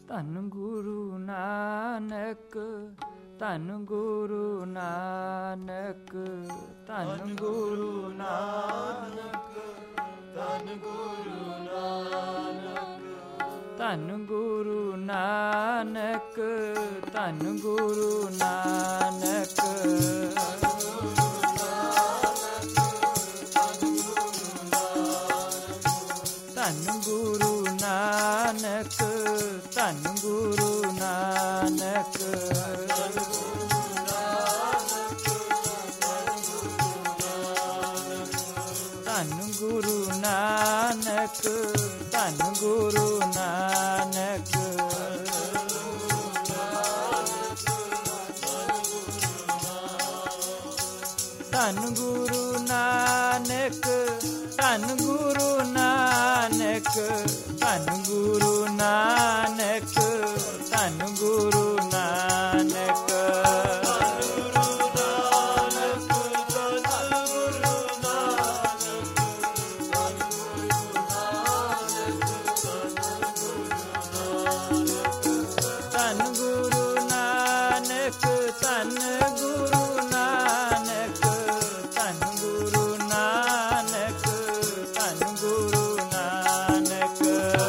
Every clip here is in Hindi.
ਧੰਨ ਗੁਰੂ ਨਾਨਕ, ਧੰਨ ਗੁਰੂ ਨਾਨਕ, ਧੰਨ ਗੁਰੂ ਨਾਨਕ, ਧੰਨ ਗੁਰੂ ਨਾਨਕ, ਧੰਨ ਗੁਰੂ ਨਾਨਕ, ਧੰਨ ਗੁਰੂ ਨਾਨਕ, ਧੰਨ ਗੁਰੂ ਨਾਨਕ, ਧੰਨ ਗੁਰੂ ਨਾਨਕ, ਧੰਨ ਗੁਰੂ ਨਾਨਕ, ਧੰਨ ਗੁਰੂ ਨਾਨਕ, ਧੰਨ ਗੁਰੂ ਨਾਨਕ, ਧੰਨ ਗੁਰੂ ਨਾਨਕ, ਧੰਨ ਗੁਰੂ ਨਾਨਕ, ਧੰਨ ਗੁਰੂ ਨਾਨਕ, ਧੰਨ ਗੁਰੂ ਨਾਨਕ, ਧੰਨ ਗੁਰੂ ਨਾਨਕ, ਧੰਨ ਗੁਰੂ ਨਾਨਕ, ਧੰਨ ਗੁਰੂ ਨਾਨਕ,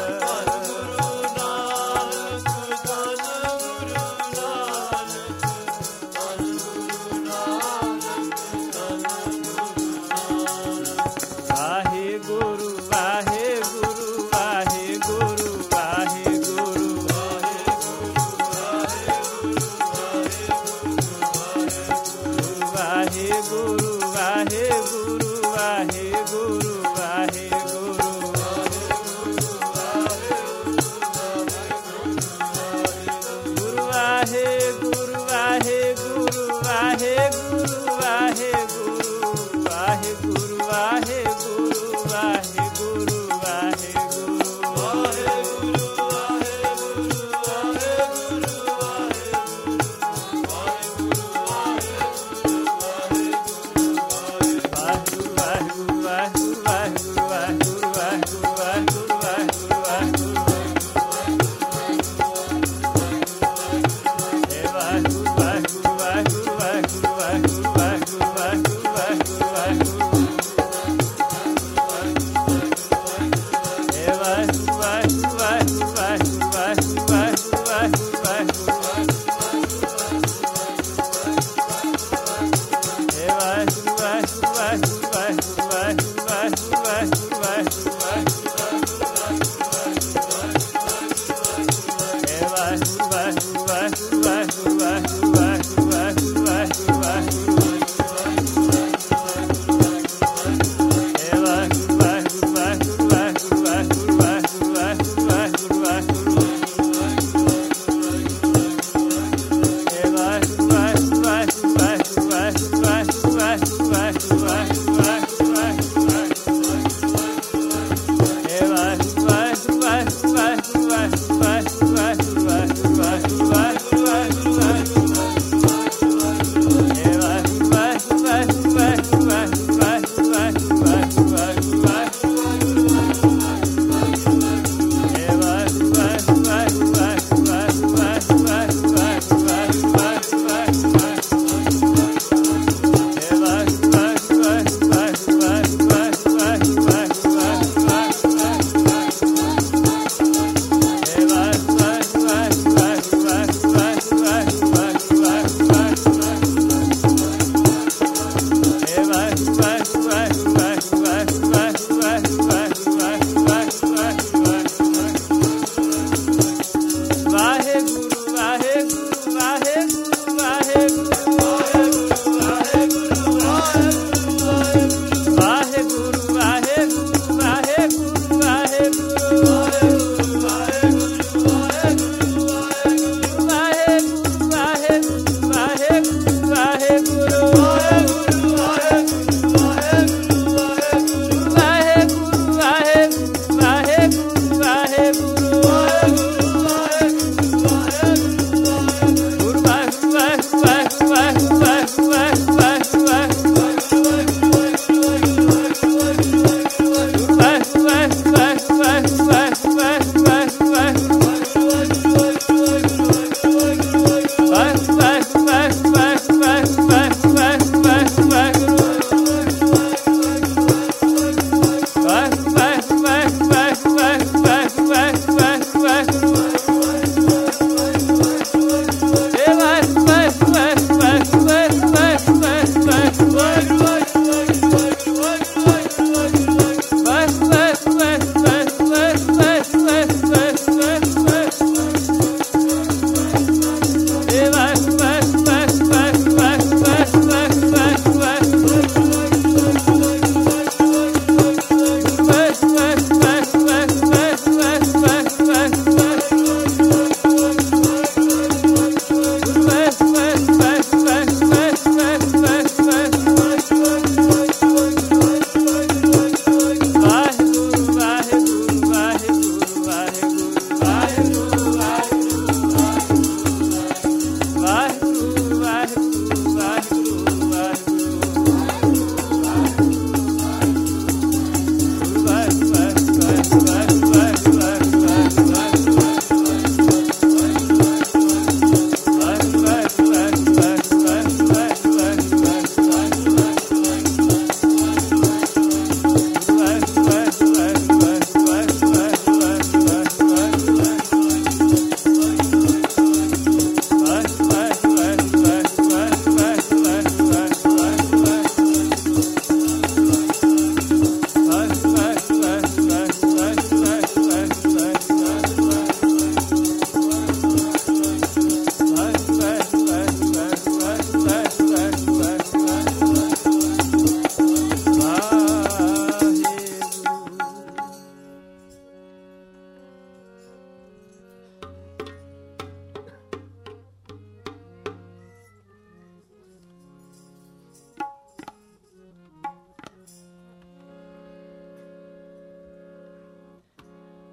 ਵਾਹਿਗੁਰੂ ਵਾਹਿਗੁਰੂ ਵਾਹਿਗੁਰੂ ਵਾਹਿਗੁਰੂ, ਵਾਹਿਗੁਰੂ ਵਾਹਿਗੁਰੂ ਵਾਹਿਗੁਰੂ ਵਾਹਿਗੁਰੂ, ਗੁਰੂ ਵਾਹਿਗੁਰੂ ਵਾਹਿਗੁਰੂ ਵਾਹਿਗੁਰੂ ਵਾਹਿਗੁਰੂ, ਵਾਹਿਗੁਰੂ ਵਾਹਿਗੁਰੂ ਵਾਹਿਗੁਰੂ ਵਾਹਿਗੁਰੂ,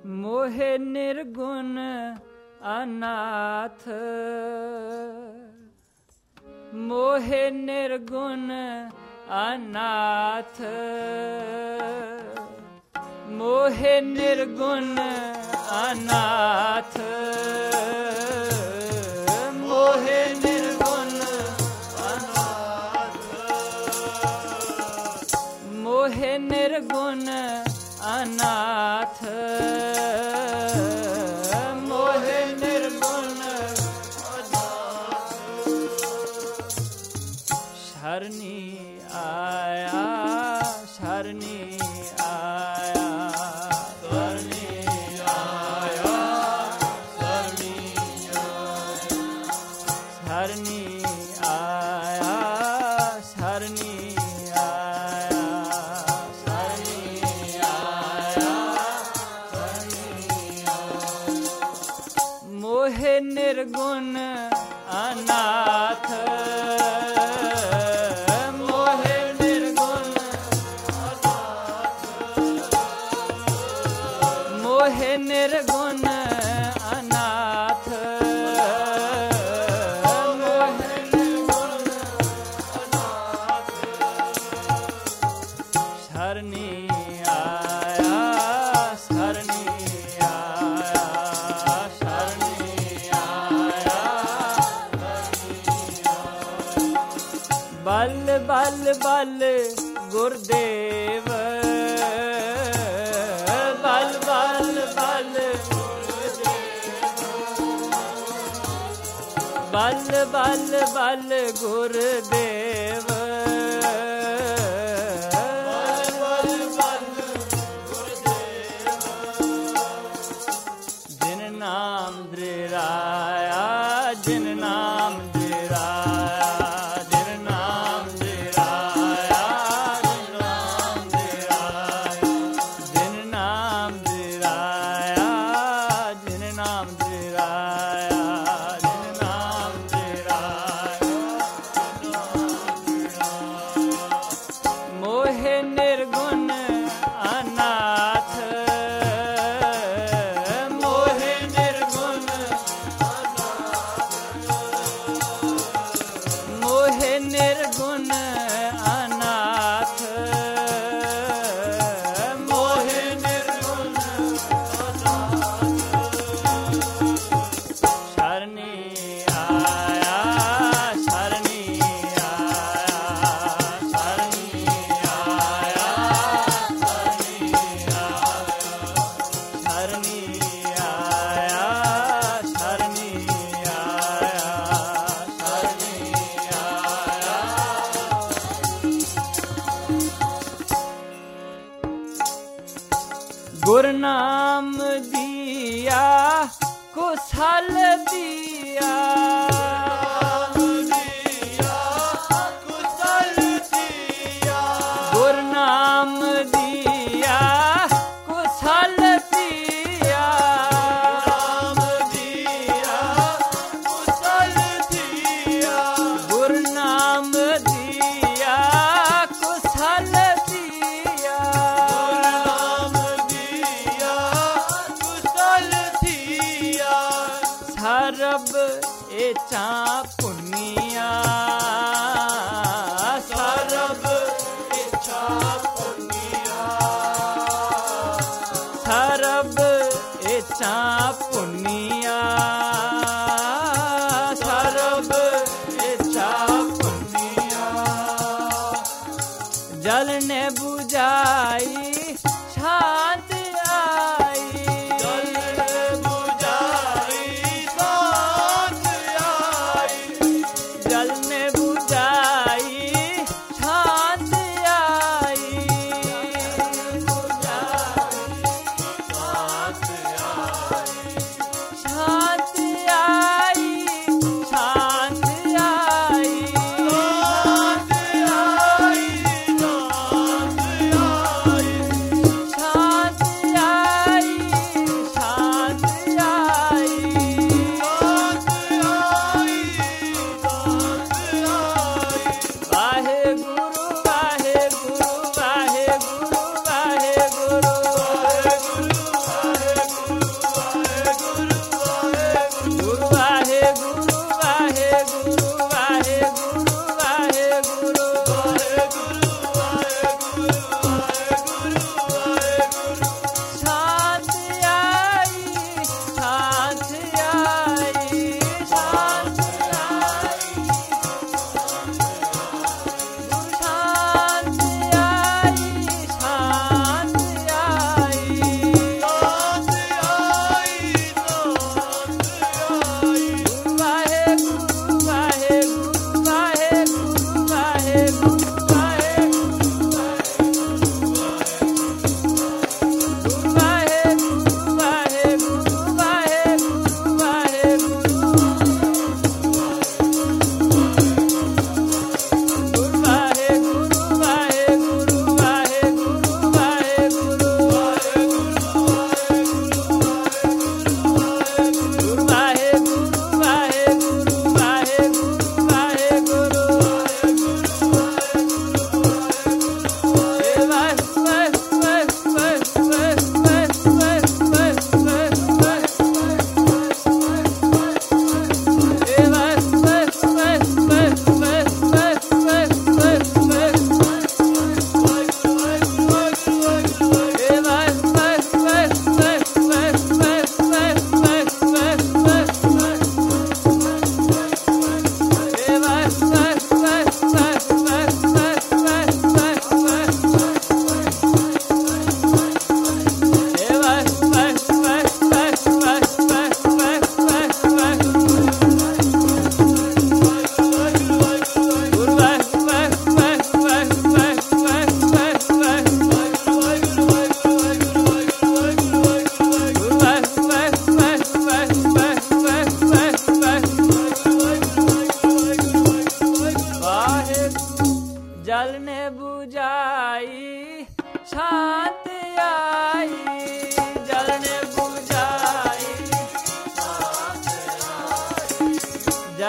मोहे निर्गुण अनाथ, मोहे निर्गुण अनाथ, मोहे निर्गुण अनाथ, मोहे निर्गुण अनाथ, मोहे निर्गुण अनाथ, मोहे निर्गुण अनाथ। शरणी आया, शरणी आया, शरणी आया, शरणी आया, शरणी आया, शरणी आया, शरणी आया, शरणी आया। मोहे निर्गुण अनाथ, मोहे निर्गुण अनाथ, मोहे निर्गुण अनाथ, मोहे निर्गुण अनाथ। शरणी आया, शरणी आया, शरणी आया, बल बल बल गुरुदेव, बल बल बल गुरुदेव, बल बल बल गुरुदेव, बल बल बल गुरुदेव। जिन नाम दृढ़ाया, जिन नाम दृढ़ाया, जिन नाम दृढ़ाया, जिन नाम दृढ़ाया, जिन नाम दृढ़ाया, जिन नाम दृढ़ाया, जिन नाम दृढ़ाया। मोहे निर्गुण अनाथ, मोहे निर्गुण अनाथ, मोहे निर्गुण अनाथ, मोहे निर्गुण अनाथ। शरणी आया, शरणी आया, शरणी आया, शरणी आया, शरणी आया, शरणी आया, शरणी आया। गुरनाम दिया, कुशल दिया, कुशल दिया, गुरनाम दिया, कुशल दिया, नाम दिया, कुशल दिया, गुरनाम दिया, कुशल दिया, गुरनाम दिया, कुशल दिया। सरब एचा पुनिया, सरब एचा पुनिया, सरब एचा पुनिया, सरब एचा पुनिया। जल ने बुझाई, शांत आई, जल ने बुझाई, शांत आई, जल ने बुझाई, शांत आई, बुझाई, शांत आई।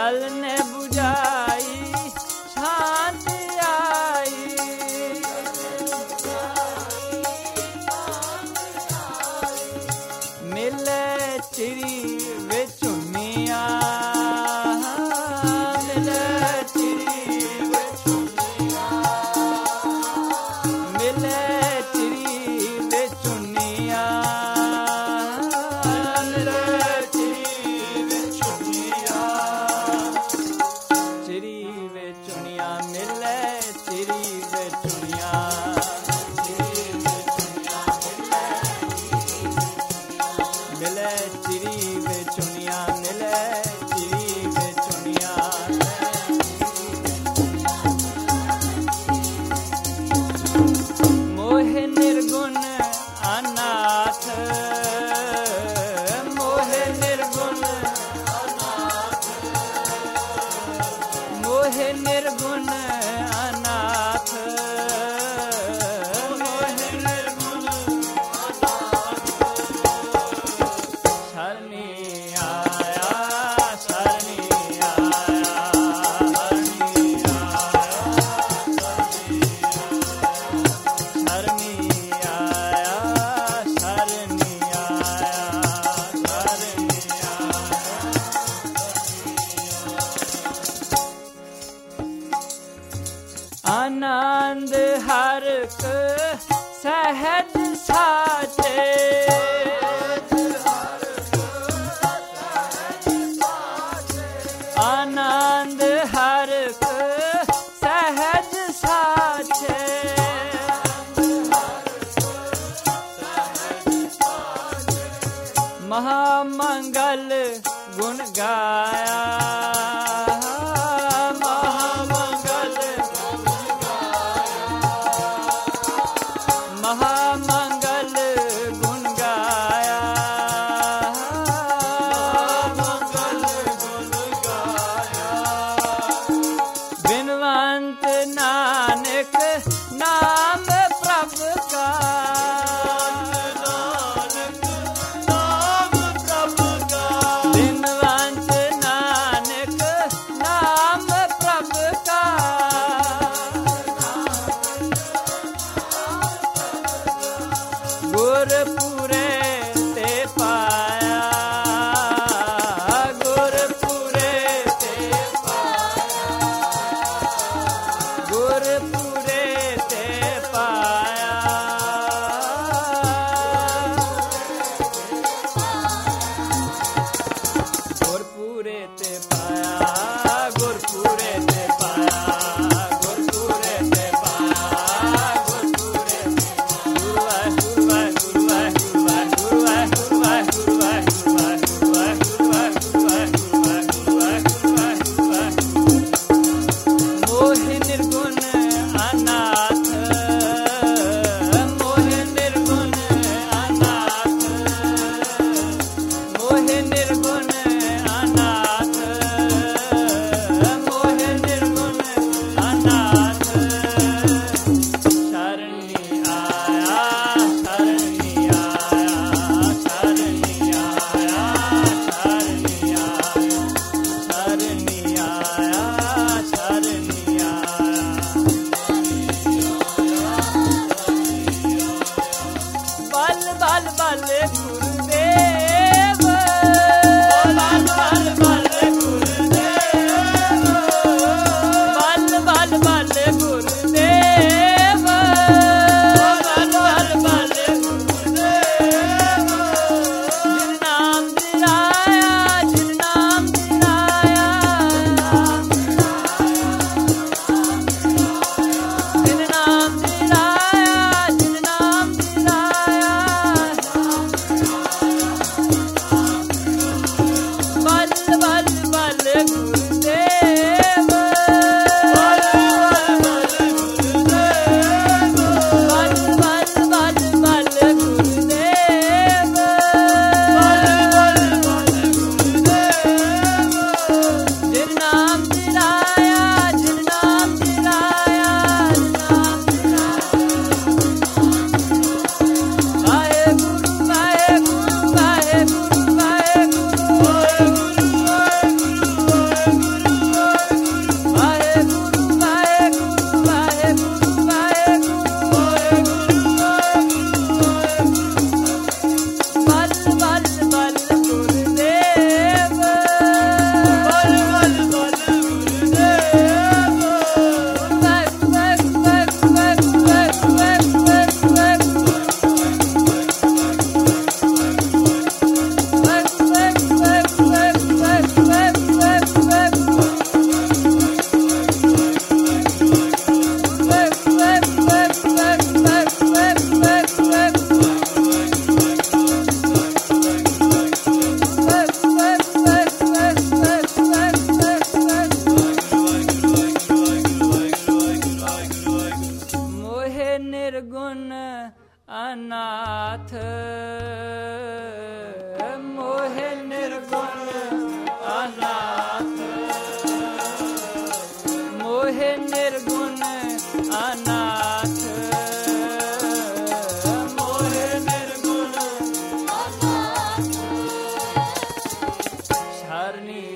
जल ने बुझाई शांति आई। मिले चिरी वे चुनिया, मिले चिरी वे चुनिया, मिले चिरी वे चुनिया, मिले चिरी वे चुनिया, चिरी वे चुनिया, मिले चिरी वे चुनिया, मिले चिरी वे चुनिया, मिले चिरी वे चुनिया। मोहे निर्गुण अनाथ, मोहे निर्गुण अनाथ, मोहे निर्गुण अनाथ, मोहे निर्गुण अनाथ। शरणी आया, शरणी आया, शरणी आया, शरणी आया, शरणी आया। आनंद हरक सहज साचे, आनंद हरक सहज साचे, महामंगल गुण गाया, महामंगल गुण गाया, महामंगल गुण गाया, मंगल गुण गाया। बिनवंत नानक नाम प्रभु का, नानक नाम प्रभु का, बिनवंत नानक करनी